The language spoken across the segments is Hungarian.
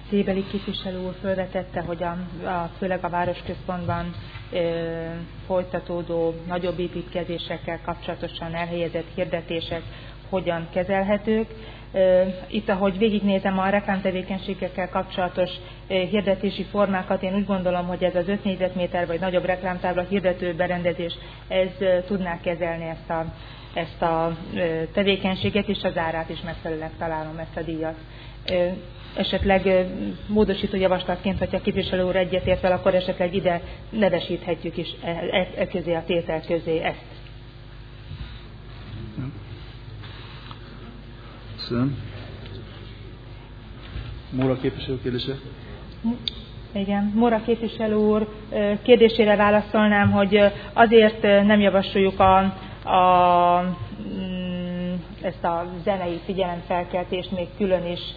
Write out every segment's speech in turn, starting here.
Szébeli képviselő úr felvetette, hogy főleg a városközpontban folytatódó nagyobb építkezésekkel kapcsolatosan elhelyezett hirdetések hogyan kezelhetők. Itt, ahogy végignézem a reklámtevékenységekkel kapcsolatos hirdetési formákat, én úgy gondolom, hogy ez az 5 négyzetméter vagy nagyobb reklámtábla hirdető berendezés, ez tudná kezelni ezt a tevékenységet, és az árát is megfelelően találom, ezt a díjat. Esetleg módosító javaslatként, hogyha a képviselő úr egyetért vele, akkor esetleg ide nevesíthetjük is közé a tétel közé ezt. Köszönöm. Móra képviselő kérdése? Igen, Móra képviselő úr kérdésére válaszolnám, hogy azért nem javasoljuk ezt a zenei figyelemfelkeltést még külön is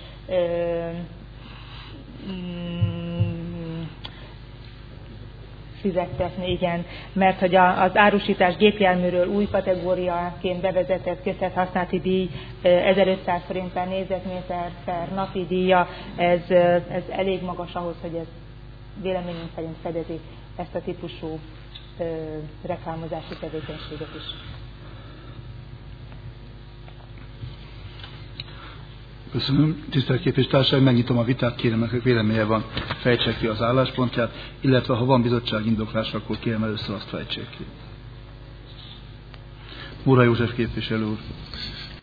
fizettetni, igen, mert hogy az árusítás gépjárműről új kategóriaként bevezetett közhasználati díj 1500 forint per négyzetméter per napi díja, ez elég magas ahhoz, hogy ez véleményünk szerint fedezi ezt a típusú reklámozási tevékenységet is. Köszönöm. Tisztelt képviselőtársaim, megnyitom a vitát, kérem, akik véleménye van, fejtsék ki az álláspontját, illetve ha van bizottság indoklás, akkor kérem először azt fejtsék ki. Móra József képviselő úr.